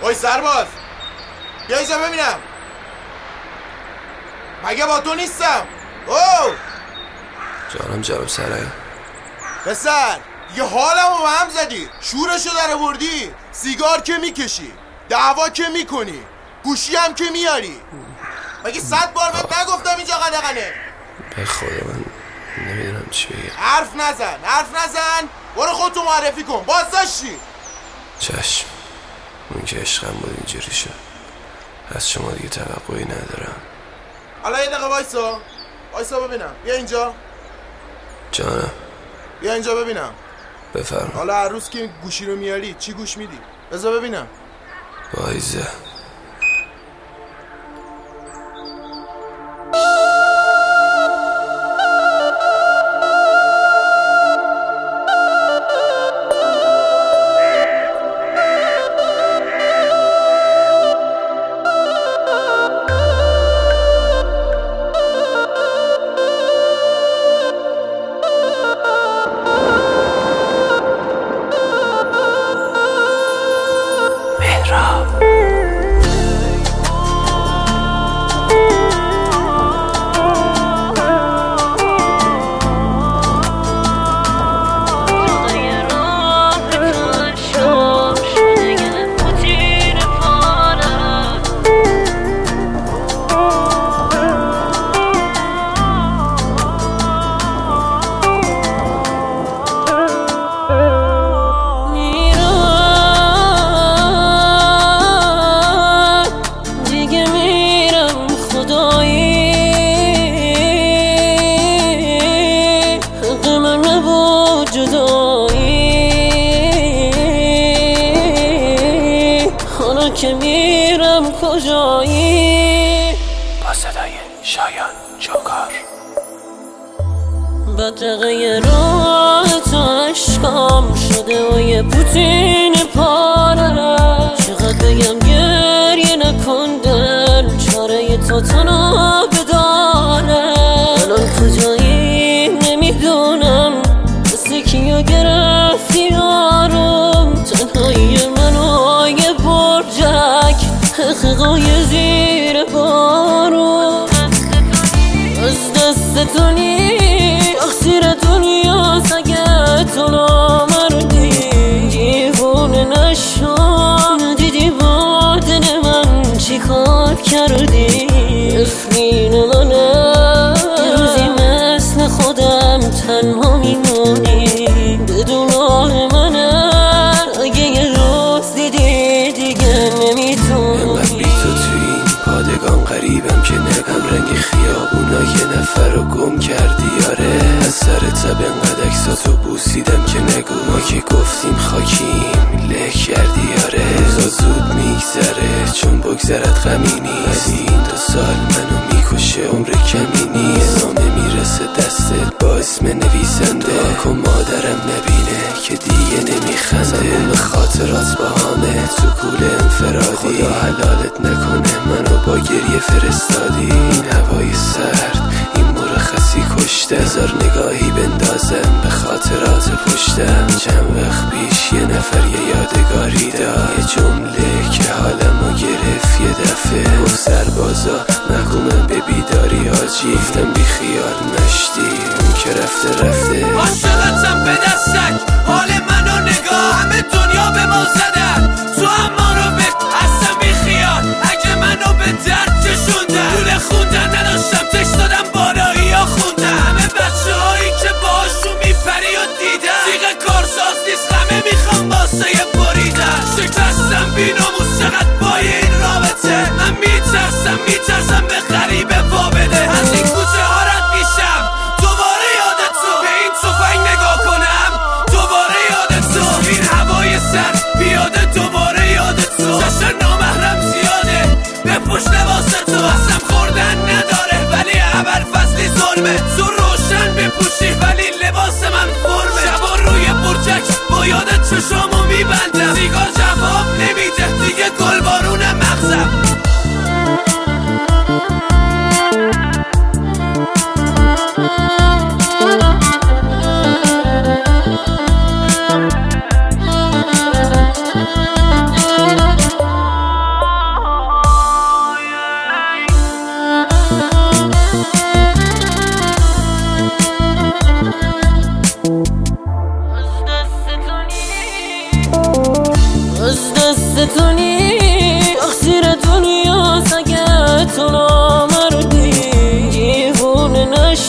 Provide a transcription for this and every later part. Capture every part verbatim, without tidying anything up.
اوی سرباز بیا اینجا ببینم. مگه با تو نیستم؟ او جانم جناب سرای. پسر یه حالمو به هم زدی، شورشو در آوردی، سیگار که میکشی، دعوا که میکنی، گوشی هم که میاری. مگه صد بار بهت نگفتم اینجا قدغنه؟ به خدا من نمیدونم چی بگم. حرف نزن حرف نزن برو خودتو معرفی کن. باز داشتی؟ چشم، اون که عشقم بود اینجوری شد. از شما دیگه توقعی ندارم. حالا یه دقیقه وایسا وایسا ببینم. بیا اینجا. جانم بیا اینجا ببینم. بفرما. حالا هر روز که گوشی رو میاری چی گوش میدی؟ بذار ببینم. وایزه. که میرم کجایی با صدای شایان جوکار. بدقه راه تو عشقام شده و یه پوتین پاره. چقدر بگم گریه نکن دل، چاره تو تنها بداره. الان کجایی نمیدونم، مثل کیا گرفتی یارم. تنهایی منو یه برجک، حقیقای زیر بارو. از دست تو نی اخسیر دنیا سگه تو نامردی. دیوونه نشون دیدی با دل من چی کار کردی. نفرین منه یه روزی مثل خودم تنها میمونی. بدون آه منه اگه یه روز دیدی دیگه نمیتونی. انقدر بی تو توی این پادگان غریبم که نگم رنگ خیابونا یه نفر رو گم کردی. آره از سر تب انقدر اکساتو بوسیدم که نگو ما که گفتیم خاکیم له کردی. آره روزا زود میگذره چون بگذرت غمی نیست. این دو سال منو میکشه عمر کمی نیست. نامه میرسه دستت با اسم نویسنده کن مادرم نبینه که دیگه نمیخنده. زمان خاطرات با همه تو کول انفرادی. خدا حلالت نکنه منو با گریه فرستادی. این هوای سرد این مرخصی کشته. هزار نگاهی بندازم به خاطرات پشتم. چند وقت پیش یه نفر یه یادگاری داد، یه جمله که حالمو گرفت یه دفعه. گفت سربازا محکومم به بیداری حاجی. گفتم بی خیال مشتی اون که رفته رفته. عاشقتم به دستک حال منو نگاه. همه دنیا به ما زدن تو هم ما رو به اصلا بی خیال. اگه منو به درد کشوندن دوله خوندن نداشتم تکست دادم بالایی ها خوندن. همه بچه هایی که باشون میپری و دیدن سیغ کارساز نیست همه میخوام واسه بریدن. شکستم بی نموز چقدر پای این رابطه. من میترسم میترسم به غریبه پا بده. از این کوچه ها رد میشم دوباره یادت تو. به این توفنگ نگاه کنم دوباره یادت تو. این هوای سر بیاده دوباره یادت تو. جشن نامحرم زیاده به پشت واسه تو. اصلا خوردن نداره ولی اول فصلی ظلمه. تو روشن بپوشی ولی لباس من فرمه. شبا روی برجک با یادت چشامو میبندم. سیگار جواب نمیده دیگه گل بارون مغزم. دست تو نیست تقصیر دنیاست اگه تو نامردی دیوونه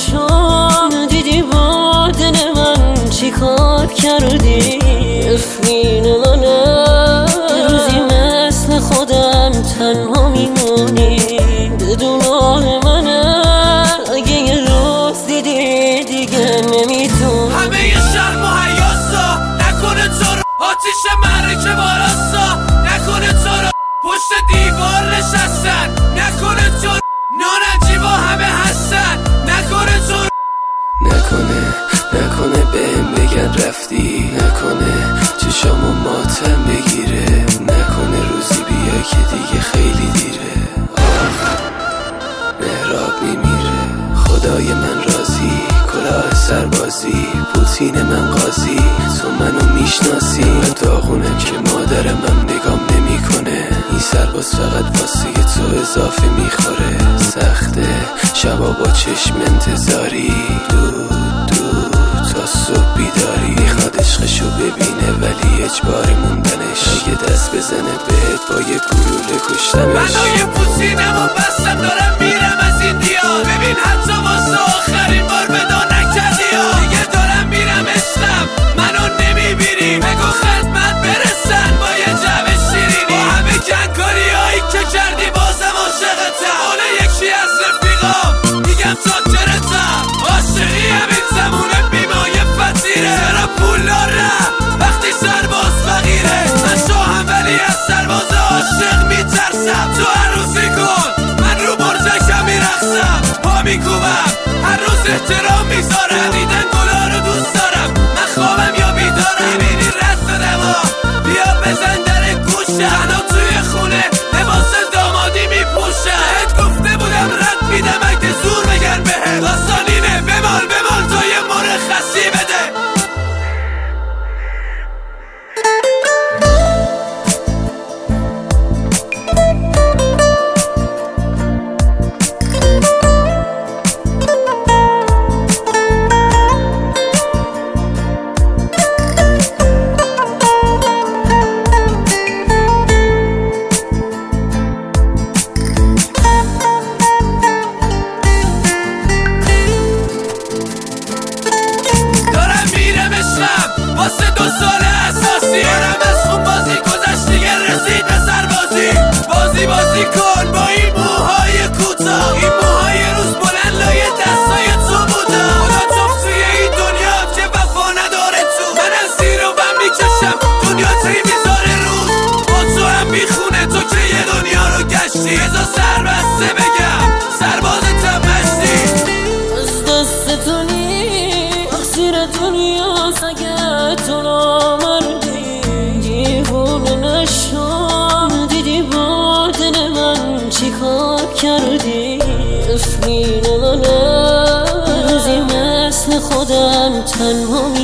نشو دیدی با دل من چی کار کردی افرین منه روزی مثل خودم تنها میمونی بدون آه منه اگه یه روز دیدی دیگه نمیتون همه یه شرم و حیاسا نکنه تو رو آتیش مرکه باراسا نکنه تو رو پشت دیوار نشستن نکنه تو رو نانجیبا همه هستن نکنه تو رو نکنه نکنه بهم بگن رفتی نکنه چشامو ماتم بگیره نکنه روزی بیا که دیگه خیلی دیره آخ مهراب میمیره خدای من راضی کلاه سربازی پوتین من قاضی تو منو میشناسی من داغونم که مادرم هم نگام نمیکنه این سرباز فقط واسه تو اضافه میخوره سخته شبا با چشم انتظاری دو دو تا صبح بیداری میخواد عشقشو ببینه ولی اجبار موندنش اگه دست بزنه بهت با یه گلوله کشتمش منو یه پوتینم و بستم دارم میرم از این دیار ببین حتی واسه آخرین بار ودا نکردی ها دیگه دارم میرم عشقم منو نمیبینی بگو خدمت برسن با یه جمع شیرینی با همه کنکاری هایی که کردی بازم عاشقتم اون یکی از رفیقام میگم چاکرتم عاشقی همین زمونه بیمایه فتیره چرا پول دارم وقتی سرباز فقیره من شاهم ولی از سرباز عاشق میترسم تو عروسی کن من رو برجکم میرخصم پا میکوبم هر روز احترام میذارم دیدن گلا رو دوست دارم من خوابم یا بیدارم میبینی رد دادم بیا بزن در گوشم تنها توی خونه لباس دامادی میپوشم بهت گفته بودم رد میدم اگه زور بگن بهت داستانینه بمال بمال تا یه مرخصی بده واسه دو سال اساسی دارم از خون بازی گذشت دیگه رسید به سربازی بازی بازی کن با این موهای کوتاه این موهای روز بلند لای دستای تو بودم خدا توف توی این دنیا که وفا نداره تو منم زیر و بم میکشم دنیا تی میذاره روز با تو هم میخونه تو که یه دنیا رو گشتی ازا سربسته بگم سربازتم مشتی از دست تو نیست تقصیر دنیاست اگه تو نامردی دیوونه نشو دیدی با دل من چی کار کردی افرین منه روزی مثل خودم تنها